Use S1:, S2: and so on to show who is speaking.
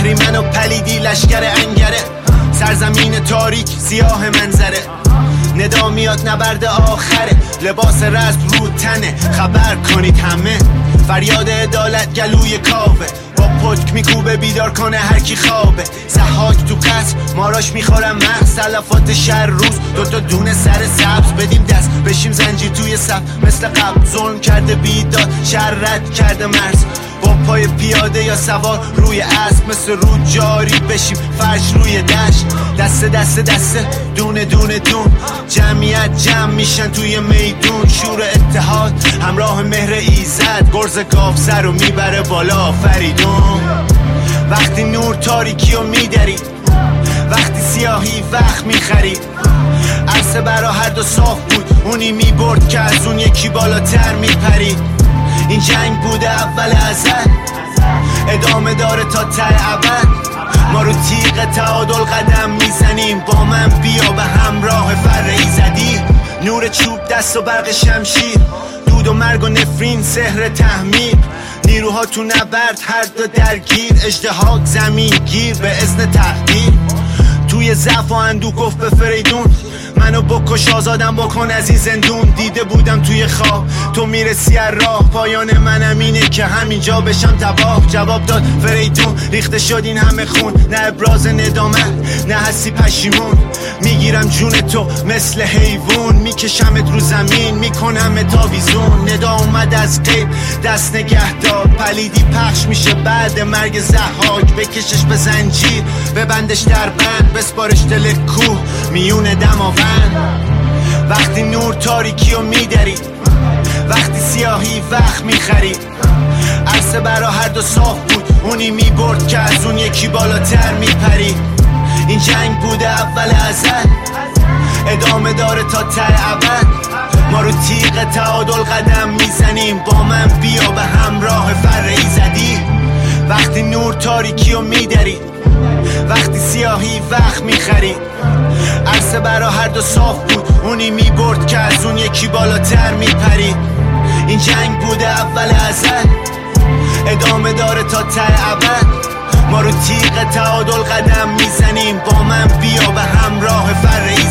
S1: اهریمن و پلیدی لشکر انگره، سرزمین تاریک سیاه منظره، ندا میاد نبرد آخره، لباس رسم رو تنه، خبر کنید همه، فریاد عدالت گلوی کاوه، با پتک میکوبه بیدار کنه هر کی خوابه، زحاک تو قصر ماراش میخورم مغز، تلفات شهر روز دوتا دونه سر سبز، بدیم دست بشیم زنجیر توی صف مثل قبل، ظلم کرده بیداد شهر رد کرده مرز، با پای پیاده یا سوار روی اسب مثل رود جاری بشیم فرش روی دشت، دسته دسته دسته دونه دونه دون، جمعیت جمع میشن توی میدون، شور اتحاد همراه مهر ایزد، گرز گاف سر رو میبره بالا فریدون. وقتی نور تاریکی رو میدرید، وقتی سیاهی وقت میخرید، عرصه برا هر دو صاف بود، اونی میبرد که از اون یکی بالاتر میپرید، این جنگ بوده اول ازل، ادامه داره تا ته ابد، ما رو تیغ تعادل قدم میزنیم، با من بیا به همراه فر ایزدی، نور چوب دست و برق شمشیر، دود و مرگ و نفرین سحر تحمیق، نیروها تو نبرد هر دو درگیر، اژدها زمین گیر به اذن تقدیر، توی ضعف و اندوه گفت به فریدون منو بکش آزادم بکن از این زندون، دیده بودم توی خواب تو میرسی از راه، پایان منم اینه که همینجا بشم تباه، جواب داد فریدون ریخته شد این همه خون، نه ابراز ندامت نه هستی پشیمون، میگیرم جون تو مثل حیوان، میکشمت رو زمین میکنم تاویزون، ندا اومد از غیب دست نگه دار، پلیدی پخش میشه بعد مرگ ضحاک، بکشش به زنجیر ببندش در بند، بسپارش دل کوه میون دماوند، وقتی نور تاریکی رو میدرید، وقتی سیاهی وقت میخرید، عرصه برا هر دو صاف بود، اونی میبرد که از اون یکی بالاتر میپرید، این جنگ بوده اول ازل، ادامه داره تا ته ابد، ما رو تیغ تعادل قدم میزنیم، با من بیا به همراه فر ایزدی، وقتی نور تاریکی رو میدرید، وقتی سیاهی وقت میخرید، عرصه برا هر دو صاف بود، اونی میبرد که از اون یکی بالاتر میپرید، این جنگ بوده اول ازل، ادامه داره تا ته ابد، ما رو تیغ تعادل قدم میزنیم، با من بیا به همراه فر ایزدی.